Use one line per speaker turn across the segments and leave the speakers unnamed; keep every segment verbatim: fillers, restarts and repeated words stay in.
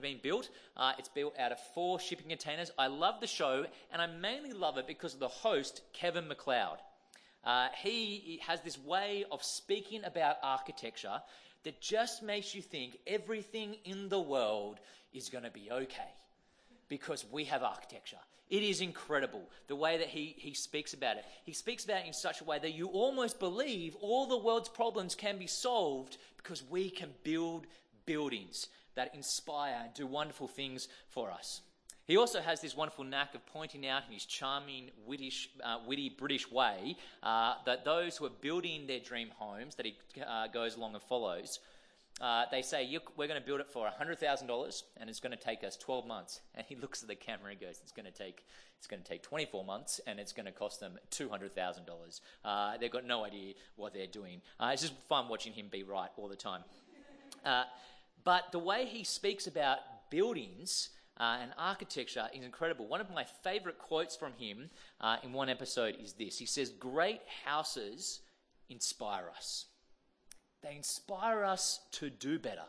Being built. Uh, it's built out of four shipping containers. I love the show, and I mainly love it because of the host, Kevin MacLeod. Uh, he has this way of speaking about architecture that just makes you think everything in the world is going to be okay because we have architecture. It is incredible the way that he, he speaks about it. He speaks about it in such a way that you almost believe all the world's problems can be solved because we can build buildings that inspire and do wonderful things for us. He also has this wonderful knack of pointing out in his charming, wittish, uh, witty British way uh, that those who are building their dream homes that he uh, goes along and follows, uh, they say, we're going to build it for one hundred thousand dollars and it's going to take us twelve months. And he looks at the camera and goes, it's going to take it's going to take twenty-four months and it's going to cost them two hundred thousand dollars. Uh, they've got no idea what they're doing. Uh, it's just fun watching him be right all the time. Uh, But the way he speaks about buildings uh, and architecture is incredible. One of my favourite quotes from him uh, in one episode is this. He says, "Great houses inspire us. They inspire us to do better,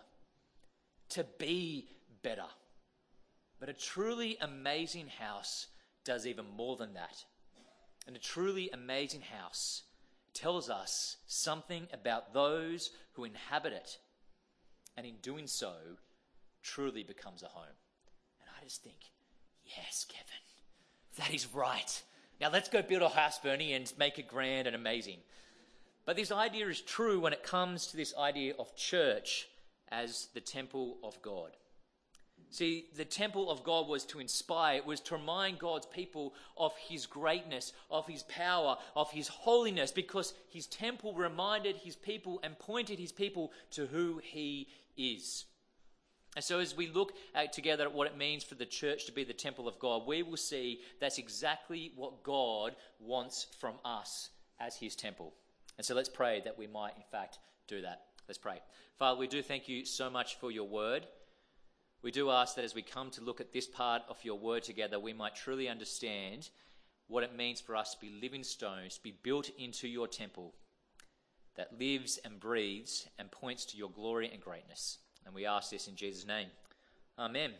to be better. But a truly amazing house does even more than that. And a truly amazing house tells us something about those who inhabit it. And in doing so, truly becomes a home." And I just think, yes, Kevin, that is right. Now let's go build a house, Bernie, and make it grand and amazing. But this idea is true when it comes to this idea of church as the temple of God. See, the temple of God was to inspire, it was to remind God's people of his greatness, of his power, of his holiness, because his temple reminded his people and pointed his people to who he is. And so as we look at, together at what it means for the church to be the temple of God, we will see that's exactly what God wants from us as his temple. And so let's pray that we might, in fact, do that. Let's pray. Father, we do thank you so much for your word. We do ask that as we come to look at this part of your word together, we might truly understand what it means for us to be living stones, to be built into your temple that lives and breathes and points to your glory and greatness. And we ask this in Jesus' name. Amen.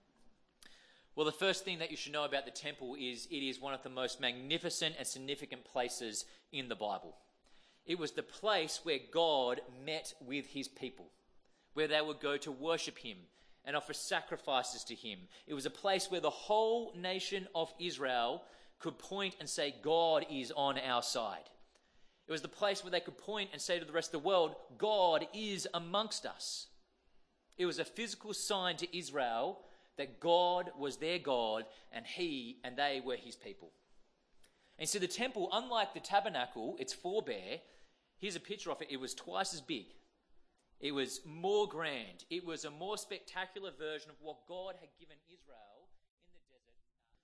Well, the first thing that you should know about the temple is it is one of the most magnificent and significant places in the Bible. It was the place where God met with his people, where they would go to worship him and offer sacrifices to him. It was a place where the whole nation of Israel could point and say, God is on our side. It was the place where they could point and say to the rest of the world, God is amongst us. It was a physical sign to Israel that God was their God and he and they were his people. And so the temple, unlike the tabernacle, its forebear, here's a picture of it, it was twice as big. It was more grand. It was a more spectacular version of what God had given Israel in the desert.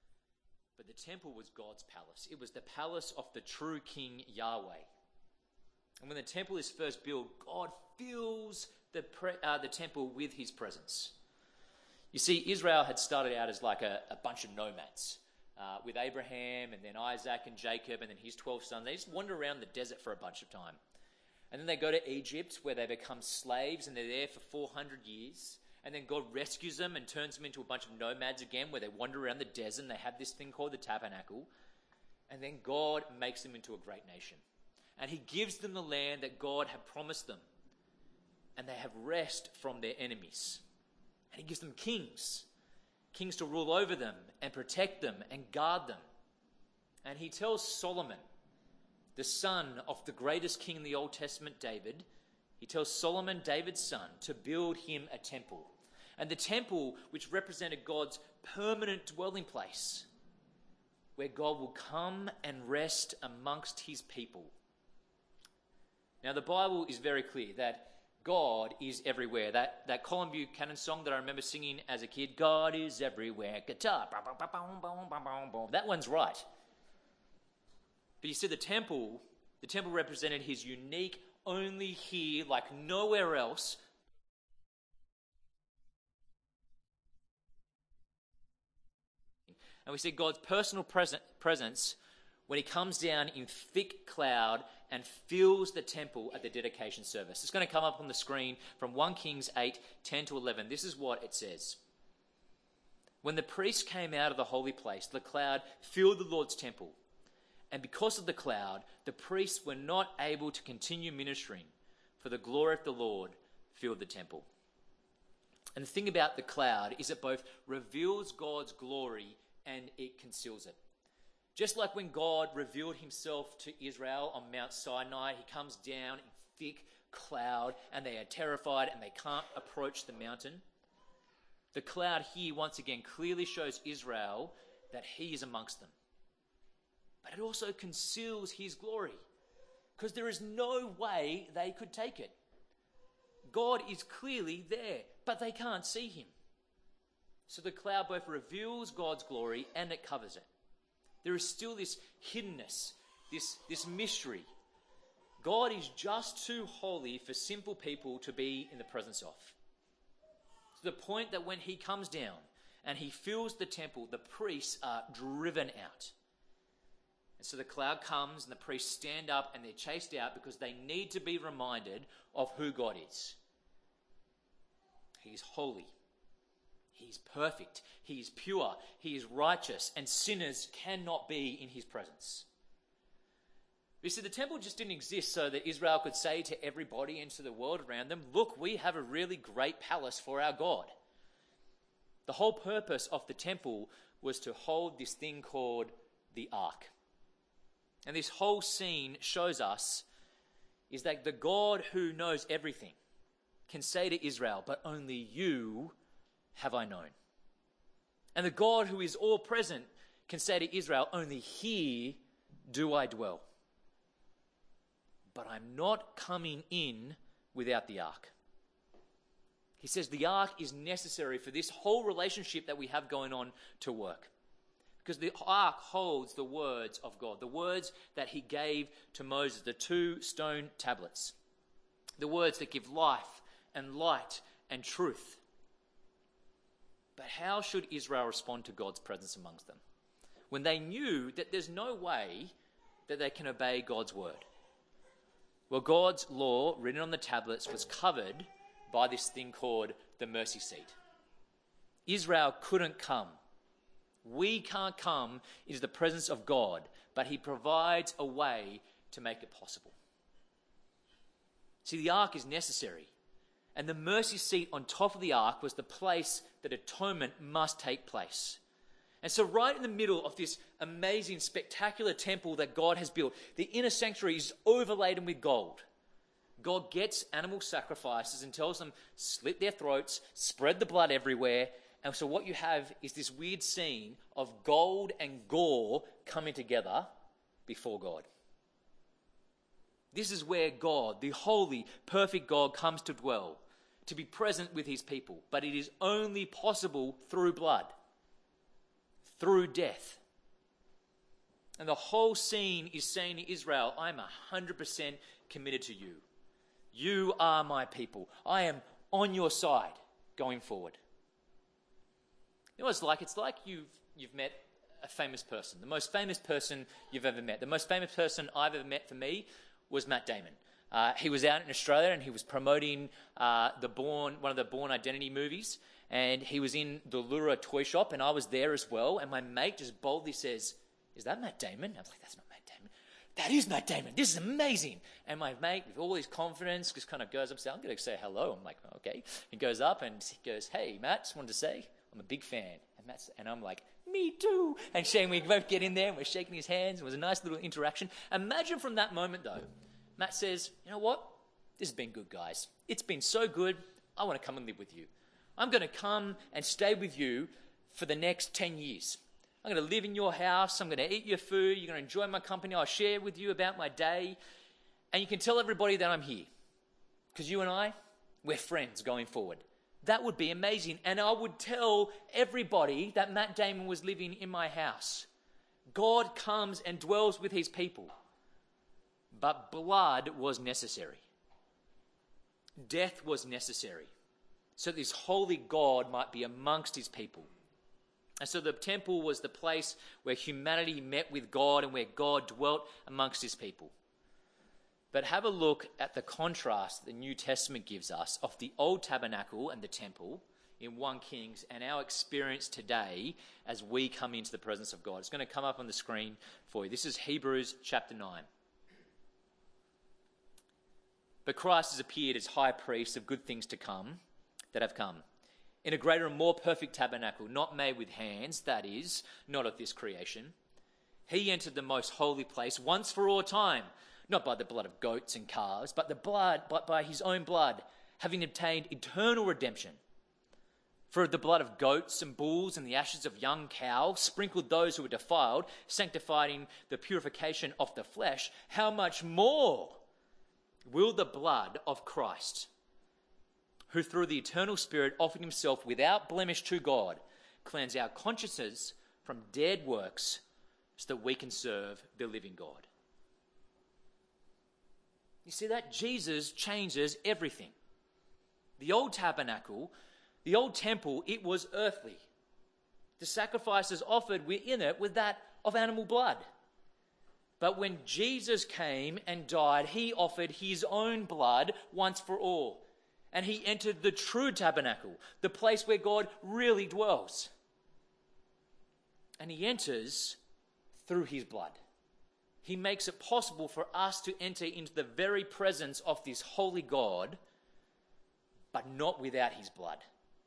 But the temple was God's palace. It was the palace of the true King Yahweh. And when the temple is first built, God fills the, pre- uh, the temple with his presence. You see, Israel had started out as like a, a bunch of nomads. Uh, with Abraham and then Isaac and Jacob and then his twelve sons. They just wander around the desert for a bunch of time. And then they go to Egypt where they become slaves and they're there for four hundred years. And then God rescues them and turns them into a bunch of nomads again where they wander around the desert and they have this thing called the tabernacle. And then God makes them into a great nation. And he gives them the land that God had promised them. And they have rest from their enemies. And he gives them kings. Kings to rule over them and protect them and guard them. And he tells Solomon, the son of the greatest king in the Old Testament, David, he tells Solomon, David's son, to build him a temple. And the temple, which represented God's permanent dwelling place, where God will come and rest amongst his people. Now, the Bible is very clear that God is everywhere. That, that Colin Buchanan song that I remember singing as a kid, God is everywhere, guitar, that one's right. But you see, the temple, the temple represented his unique, only here, like nowhere else. And we see God's personal present, presence when he comes down in thick cloud and fills the temple at the dedication service. It's going to come up on the screen from First Kings eight, ten to eleven. This is what it says. When the priests came out of the holy place, the cloud filled the Lord's temple. And because of the cloud, the priests were not able to continue ministering, for the glory of the Lord filled the temple. And the thing about the cloud is it both reveals God's glory and it conceals it. Just like when God revealed himself to Israel on Mount Sinai, he comes down in thick cloud and they are terrified and they can't approach the mountain. The cloud here once again clearly shows Israel that he is amongst them. But it also conceals his glory because there is no way they could take it. God is clearly there, but they can't see him. So the cloud both reveals God's glory and it covers it. There is still this hiddenness, this, this mystery. God is just too holy for simple people to be in the presence of. To the point that when he comes down and he fills the temple, the priests are driven out. And so the cloud comes and the priests stand up and they're chased out because they need to be reminded of who God is. He is holy. He is perfect. He is pure. He is righteous. And sinners cannot be in his presence. You see, the temple just didn't exist so that Israel could say to everybody and to the world around them, look, we have a really great palace for our God. The whole purpose of the temple was to hold this thing called the ark. And this whole scene shows us is that the God who knows everything can say to Israel, but only you have I known. And the God who is all present can say to Israel, only here do I dwell. But I'm not coming in without the ark. He says the ark is necessary for this whole relationship that we have going on to work. Because the ark holds the words of God, the words that he gave to Moses, the two stone tablets, the words that give life and light and truth. But how should Israel respond to God's presence amongst them when they knew that there's no way that they can obey God's word? Well, God's law written on the tablets was covered by this thing called the mercy seat. Israel couldn't come. We can't come into the presence of God, but he provides a way to make it possible. See, the ark is necessary. And the mercy seat on top of the ark was the place that atonement must take place. And so right in the middle of this amazing, spectacular temple that God has built, the inner sanctuary is overladen with gold. God gets animal sacrifices and tells them, slit their throats, spread the blood everywhere. And so what you have is this weird scene of gold and gore coming together before God. This is where God, the holy, perfect God, comes to dwell, to be present with his people. But it is only possible through blood, through death. And the whole scene is saying to Israel, I'm one hundred percent committed to you. You are my people. I am on your side going forward. You know what it's like? It's like you've, you've met a famous person, the most famous person you've ever met. The most famous person I've ever met for me was Matt Damon. Uh, he was out in Australia and he was promoting uh, the Bourne, one of the Bourne Identity movies, and he was in the Lura toy shop, and I was there as well. And my mate just boldly says, "Is that Matt Damon?" I was like, "That's not Matt Damon. That is Matt Damon. This is amazing." And my mate, with all his confidence, just kind of goes up and says, "I'm going to say hello." I'm like, "Okay." He goes up and he goes, "Hey, Matt, just wanted to say I'm a big fan." And Matt's, and I'm like, "Me too." And Shane, we both get in there and we're shaking his hands. It was a nice little interaction. Imagine from that moment, though, Matt says, "You know what? This has been good, guys. It's been so good. I want to come and live with you. I'm going to come and stay with you for the next ten years. I'm going to live in your house. I'm going to eat your food. You're going to enjoy my company. I'll share with you about my day. And you can tell everybody that I'm here. Because you and I, we're friends going forward." That would be amazing. And I would tell everybody that Matt Damon was living in my house. God comes and dwells with his people. But blood was necessary. Death was necessary. So this holy God might be amongst his people. And so the temple was the place where humanity met with God and where God dwelt amongst his people. But have a look at the contrast the New Testament gives us of the old tabernacle and the temple in First Kings and our experience today as we come into the presence of God. It's going to come up on the screen for you. This is Hebrews chapter nine. But Christ has appeared as high priest of good things to come that have come, in a greater and more perfect tabernacle, not made with hands, that is, not of this creation. He entered the most holy place once for all time, not by the blood of goats and calves, but the blood, but by his own blood, having obtained eternal redemption. For the blood of goats and bulls and the ashes of young cows sprinkled those who were defiled, sanctifying the purification of the flesh. How much more will the blood of Christ, who through the eternal Spirit offered himself without blemish to God, cleanse our consciences from dead works so that we can serve the living God? You see that? Jesus changes everything. The old tabernacle, the old temple, it was earthly. The sacrifices offered within it were that of animal blood. But when Jesus came and died, he offered his own blood once for all. And he entered the true tabernacle, the place where God really dwells. And he enters through his blood. He makes it possible for us to enter into the very presence of this holy God, but not without his blood.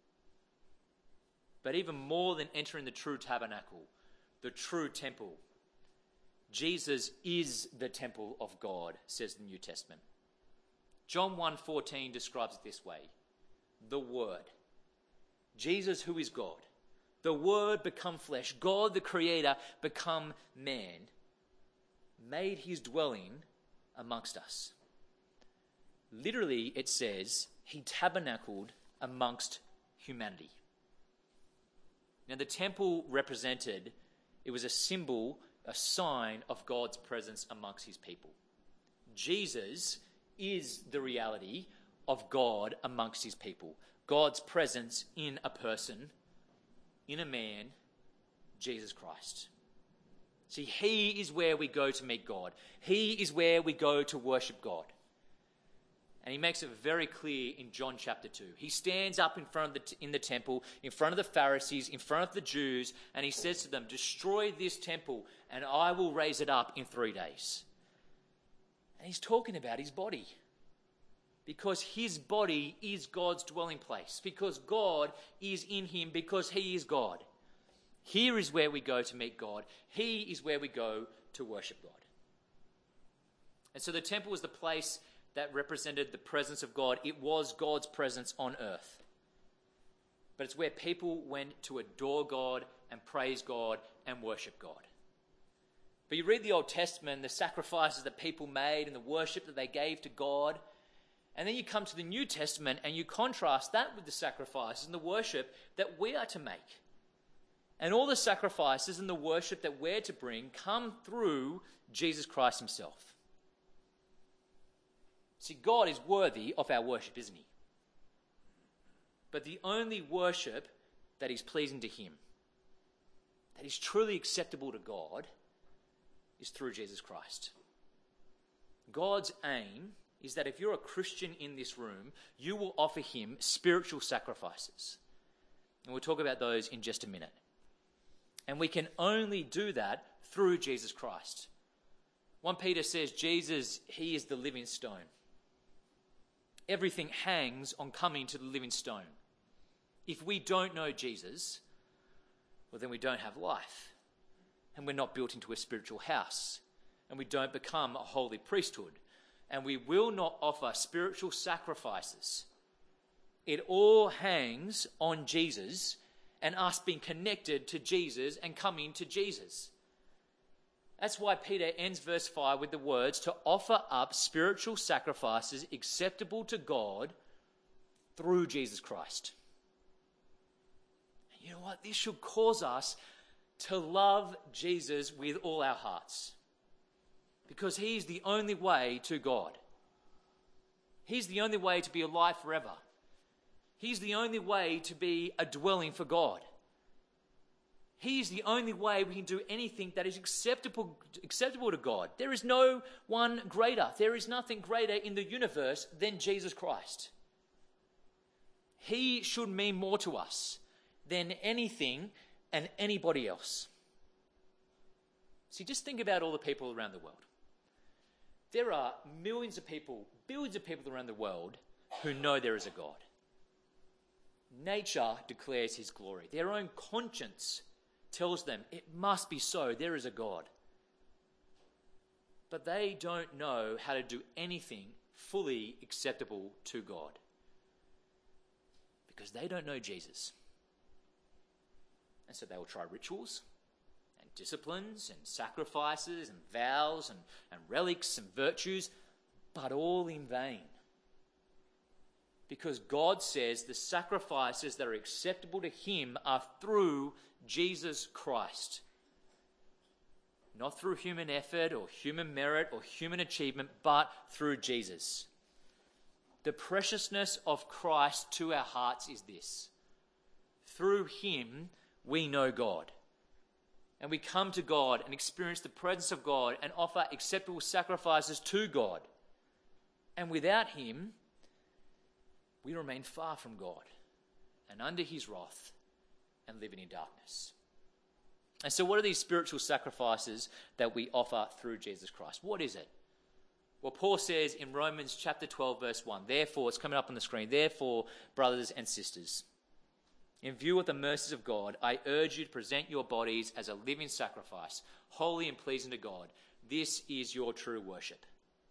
But even more than entering the true tabernacle, the true temple, Jesus is the temple of God, says the New Testament. John one fourteen describes it this way: the Word, Jesus who is God, the Word become flesh, God the Creator become man, made his dwelling amongst us. Literally, it says he tabernacled amongst humanity. Now, the temple represented, it was a symbol, a sign of God's presence amongst his people. Jesus is the reality of God amongst his people. God's presence in a person, in a man, Jesus Christ. See, he is where we go to meet God. He is where we go to worship God. And he makes it very clear in John chapter two. He stands up in front of the t- in the temple, in front of the Pharisees, in front of the Jews, and he says to them, "Destroy this temple, and I will raise it up in three days." And he's talking about his body. Because his body is God's dwelling place. Because God is in him, because he is God. Here is where we go to meet God. He is where we go to worship God. And so the temple was the place that represented the presence of God. It was God's presence on earth. But it's where people went to adore God and praise God and worship God. But you read the Old Testament, the sacrifices that people made and the worship that they gave to God. And then you come to the New Testament and you contrast that with the sacrifices and the worship that we are to make. And all the sacrifices and the worship that we're to bring come through Jesus Christ himself. See, God is worthy of our worship, isn't he? But the only worship that is pleasing to him, that is truly acceptable to God, is through Jesus Christ. God's aim is that if you're a Christian in this room, you will offer him spiritual sacrifices. And we'll talk about those in just a minute. And we can only do that through Jesus Christ. First Peter says, Jesus, he is the living stone. Everything hangs on coming to the living stone. If we don't know Jesus, well, then we don't have life. And we're not built into a spiritual house. And we don't become a holy priesthood. And we will not offer spiritual sacrifices. It all hangs on Jesus and us being connected to Jesus and coming to Jesus. That's why Peter ends verse five with the words, to offer up spiritual sacrifices acceptable to God through Jesus Christ. And you know what? This should cause us to love Jesus with all our hearts. Because he's the only way to God. He's the only way to be alive forever. He's the only way to be a dwelling for God. He is the only way we can do anything that is acceptable, acceptable to God. There is no one greater. There is nothing greater in the universe than Jesus Christ. he should mean more to us than anything and anybody else. See, just think about all the people around the world. There are millions of people, billions of people around the world who know there is a God. Nature declares his glory. Their own conscience tells them it must be so. There is a God. But they don't know how to do anything fully acceptable to God because they don't know Jesus. And so they will try rituals and disciplines and sacrifices and vows and, and relics and virtues, but all in vain. Because God says the sacrifices that are acceptable to him are through Jesus Christ. Not through human effort or human merit or human achievement, but through Jesus. The preciousness of Christ to our hearts is this. Through him, we know God. And we come to God and experience the presence of God and offer acceptable sacrifices to God. And without him, we remain far from God and under his wrath and living in darkness. And so what are these spiritual sacrifices that we offer through Jesus Christ? What is it? Well, Paul says in Romans chapter twelve, verse one, therefore, it's coming up on the screen, therefore, brothers and sisters, in view of the mercies of God, I urge you to present your bodies as a living sacrifice, holy and pleasing to God. This is your true worship.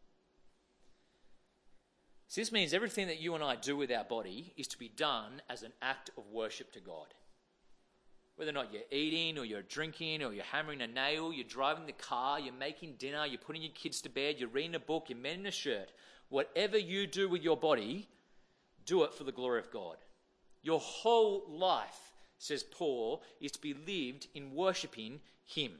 So this means everything that you and I do with our body is to be done as an act of worship to God. Whether or not you're eating or you're drinking or you're hammering a nail, you're driving the car, you're making dinner, you're putting your kids to bed, you're reading a book, you're mending a shirt. Whatever you do with your body, do it for the glory of God. Your whole life, says Paul, is to be lived in worshipping him.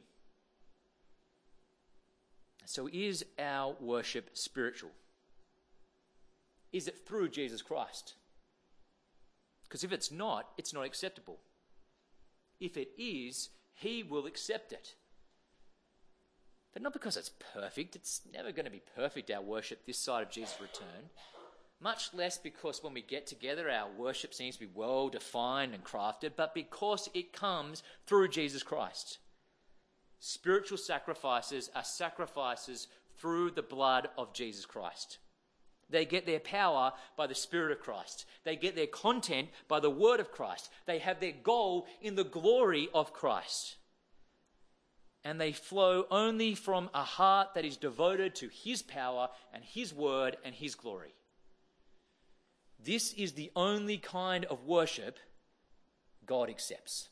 So is our worship spiritual? Is it through Jesus Christ? Because if it's not, it's not acceptable. If it is, he will accept it. But not because it's perfect. It's never going to be perfect, our worship, this side of Jesus' return. Much less because when we get together, our worship seems to be well defined and crafted, but because it comes through Jesus Christ. Spiritual sacrifices are sacrifices through the blood of Jesus Christ. They get their power by the Spirit of Christ. They get their content by the Word of Christ. They have their goal in the glory of Christ. And they flow only from a heart that is devoted to his power and his word and his glory. This is the only kind of worship God accepts.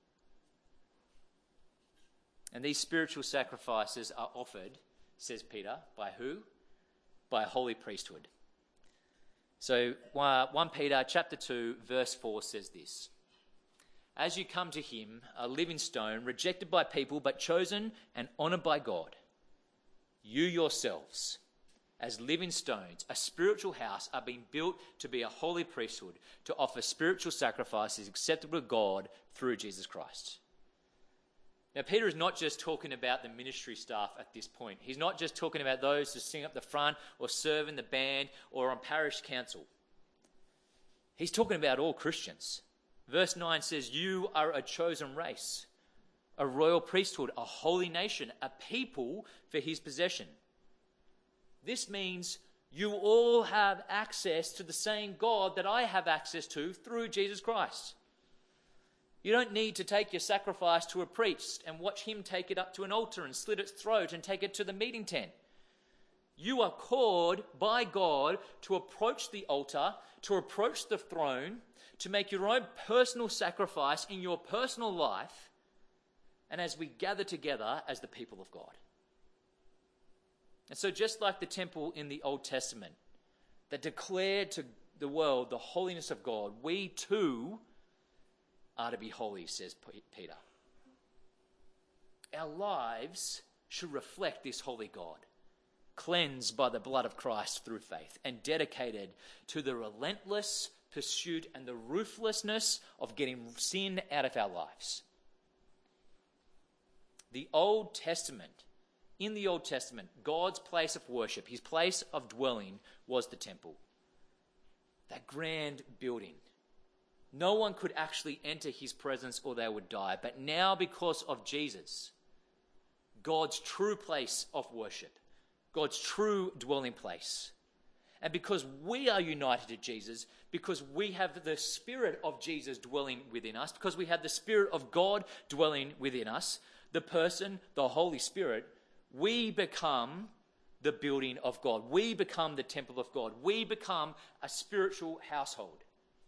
And these spiritual sacrifices are offered, says Peter, by who? By a holy priesthood. So First Peter chapter two verse four says this. As you come to him, a living stone, rejected by people but chosen and honoured by God, you yourselves, as living stones, a spiritual house, are being built to be a holy priesthood, to offer spiritual sacrifices acceptable to God through Jesus Christ. Now, Peter is not just talking about the ministry staff at this point. He's not just talking about those who sing up the front or serve in the band or on parish council. He's talking about all Christians. Verse nine says, you are a chosen race, a royal priesthood, a holy nation, a people for his possession. This means you all have access to the same God that I have access to through Jesus Christ. You don't need to take your sacrifice to a priest and watch him take it up to an altar and slit its throat and take it to the meeting tent. You are called by God to approach the altar, to approach the throne, to make your own personal sacrifice in your personal life, and as we gather together as the people of God. And so just like the temple in the Old Testament that declared to the world the holiness of God, we too are to be holy, says Peter. Our lives should reflect this holy God, cleansed by the blood of Christ through faith and dedicated to the relentless pursuit and the ruthlessness of getting sin out of our lives. The Old Testament, in the Old Testament, God's place of worship, his place of dwelling was the temple. That grand building No one could actually enter his presence or they would die. But now, because of Jesus, God's true place of worship, God's true dwelling place, and because we are united to Jesus, because we have the Spirit of Jesus dwelling within us, because we have the Spirit of God dwelling within us, the person, the Holy Spirit, we become the building of God. We become the temple of God. We become a spiritual household.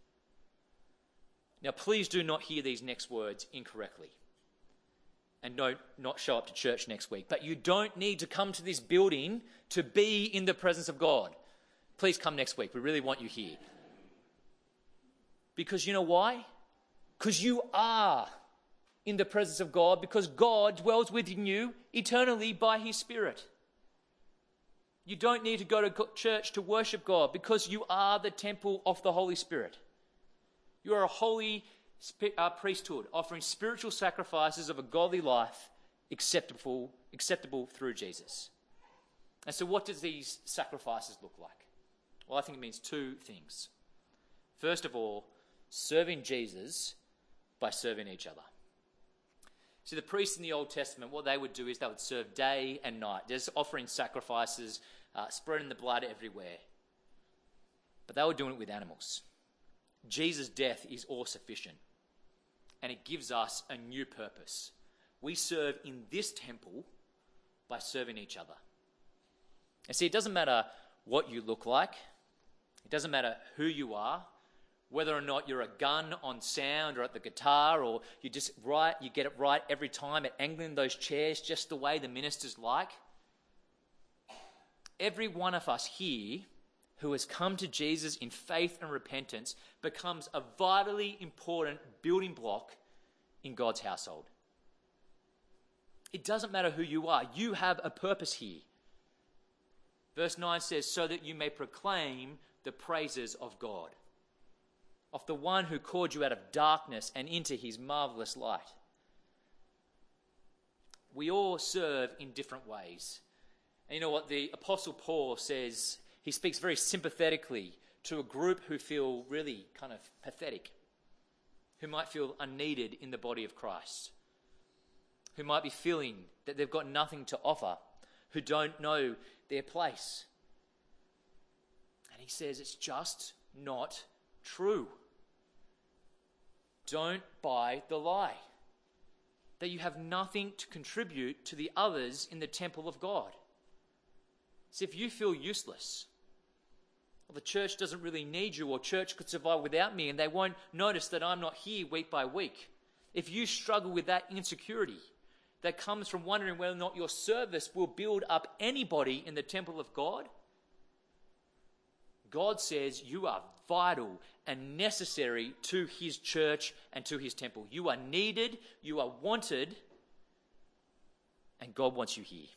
Now, please do not hear these next words incorrectly. And don't not show up to church next week. But you don't need to come to this building to be in the presence of God. Please come next week. We really want you here. Because you know why? Because you are in the presence of God, because God dwells within you eternally by his Spirit. You don't need to go to church to worship God, because you are the temple of the Holy Spirit. You are a holy uh, priesthood, offering spiritual sacrifices of a godly life, acceptable, acceptable through Jesus. And so what does these sacrifices look like? Well, I think it means two things. First of all, serving Jesus by serving each other. See, the priests in the Old Testament, what they would do is they would serve day and night, just offering sacrifices, uh, spreading the blood everywhere. But they were doing it with animals. Jesus' death is all sufficient, and it gives us a new purpose. We serve in this temple by serving each other. And see, it doesn't matter what you look like. It doesn't matter who you are, whether or not you're a gun on sound or at the guitar, or you just right, you get it right every time at angling those chairs just the way the ministers like. Every one of us here who has come to Jesus in faith and repentance becomes a vitally important building block in God's household. It doesn't matter who you are. You have a purpose here. Verse nine says, so that you may proclaim the praises of God, of the one who called you out of darkness and into his marvelous light. We all serve in different ways. And you know what? The Apostle Paul says, he speaks very sympathetically to a group who feel really kind of pathetic, who might feel unneeded in the body of Christ, who might be feeling that they've got nothing to offer, who don't know their place. And he says it's just not true. Don't buy the lie that you have nothing to contribute to the others in the temple of God. So if you feel useless, or the church doesn't really need you, or church could survive without me and they won't notice that I'm not here week by week, if you struggle with that insecurity that comes from wondering whether or not your service will build up anybody in the temple of God, God says you are vital and necessary to his church and to his temple. You are needed, you are wanted, and God wants you here.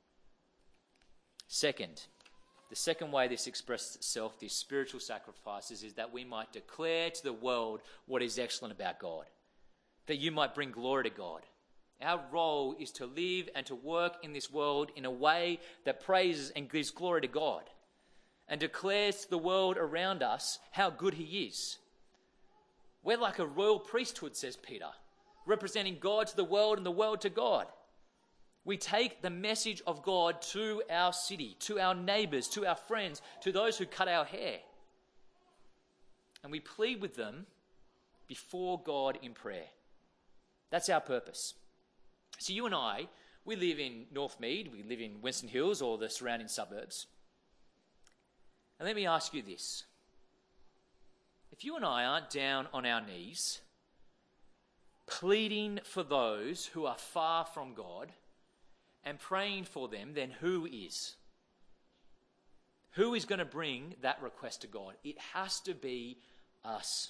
Second, the second way this expresses itself, these spiritual sacrifices, is that we might declare to the world what is excellent about God, that you might bring glory to God. Our role is to live and to work in this world in a way that praises and gives glory to God and declares to the world around us how good he is. We're like a royal priesthood, says Peter, representing God to the world and the world to God. We take the message of God to our city, to our neighbours, to our friends, to those who cut our hair. And we plead with them before God in prayer. That's our purpose. So you and I, we live in Northmead, we live in Winston Hills or the surrounding suburbs. And let me ask you this. If you and I aren't down on our knees, pleading for those who are far from God and praying for them, then who is? Who is going to bring that request to God? It has to be us.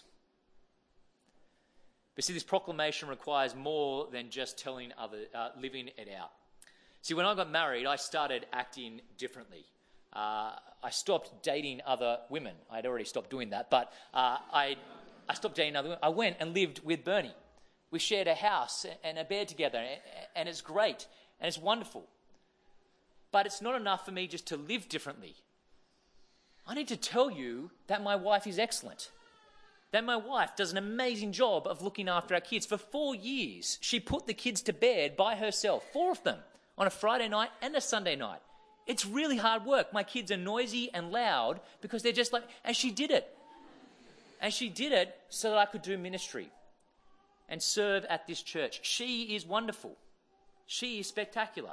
But see, this proclamation requires more than just telling other, uh, living it out. See, when I got married, I started acting differently. Uh, I stopped dating other women. I'd already stopped doing that, but uh, I, I stopped dating other women. I went and lived with Bernie. We shared a house and a bed together, and it's great, and it's wonderful. But it's not enough for me just to live differently. I need to tell you that my wife is excellent. Then my wife does an amazing job of looking after our kids. For four years, she put the kids to bed by herself, four of them, on a Friday night and a Sunday night. It's really hard work. My kids are noisy and loud because they're just like, and she did it. And she did it so that I could do ministry and serve at this church. She is wonderful. She is spectacular.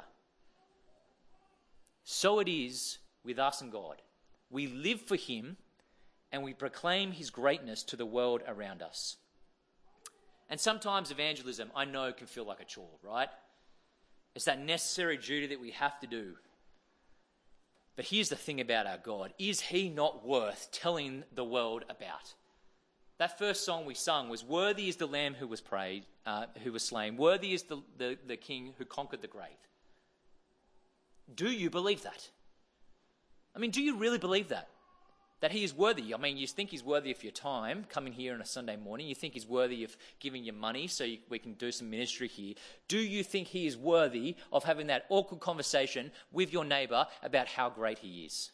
So it is with us and God. We live for him and we proclaim his greatness to the world around us. And sometimes evangelism, I know, can feel like a chore, right? It's that necessary duty that we have to do. But here's the thing about our God. Is he not worth telling the world about? That first song we sung was, worthy is the Lamb who was prayed, uh, who was slain. Worthy is the, the, the King who conquered the grave. Do you believe that? I mean, do you really believe that? That he is worthy? I mean, you think he's worthy of your time, coming here on a Sunday morning. You think he's worthy of giving you money so you, we can do some ministry here. Do you think he is worthy of having that awkward conversation with your neighbour about how great he is?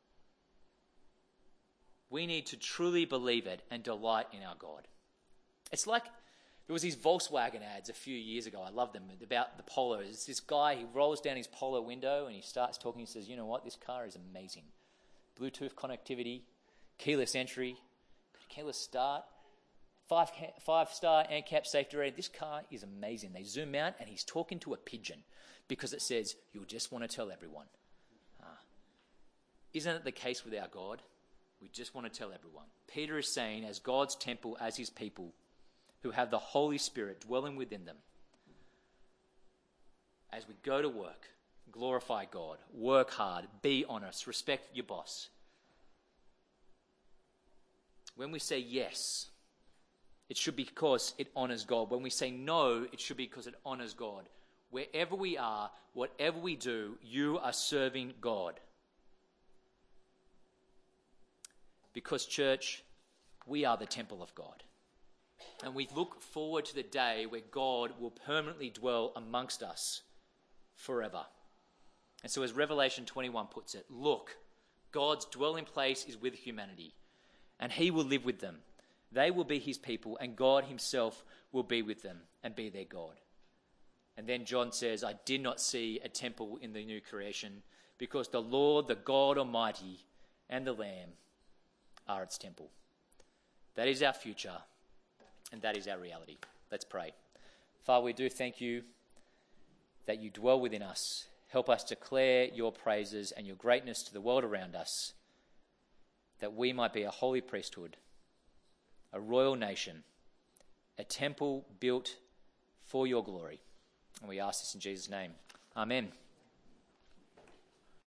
We need to truly believe it and delight in our God. It's like there was these Volkswagen ads a few years ago. I love them, about the Polo. It's this guy, he rolls down his Polo window and he starts talking. He says, you know what, this car is amazing. Bluetooth connectivity, keyless entry, keyless start, five, five star A N C A P safety rating. This car is amazing. They zoom out and he's talking to a pigeon because it says, you'll just want to tell everyone. Ah. Isn't it the case with our God? We just want to tell everyone. Peter is saying, as God's temple, as his people who have the Holy Spirit dwelling within them, as we go to work, glorify God, work hard, be honest, respect your boss. When we say yes, it should be because it honors God. When we say no, it should be because it honors God. Wherever we are, whatever we do, you are serving God. Because, church, we are the temple of God. And we look forward to the day where God will permanently dwell amongst us forever. And so as Revelation twenty-one puts it, look, God's dwelling place is with humanity, and he will live with them. They will be his people, and God himself will be with them and be their God. And then John says, I did not see a temple in the new creation, because the Lord, the God Almighty, and the Lamb are its temple. That is our future, and that is our reality. Let's pray. Father, we do thank you that you dwell within us. Help us declare your praises and your greatness to the world around us, that we might be a holy priesthood, a royal nation, a temple built for your glory. And we ask this in Jesus' name. Amen.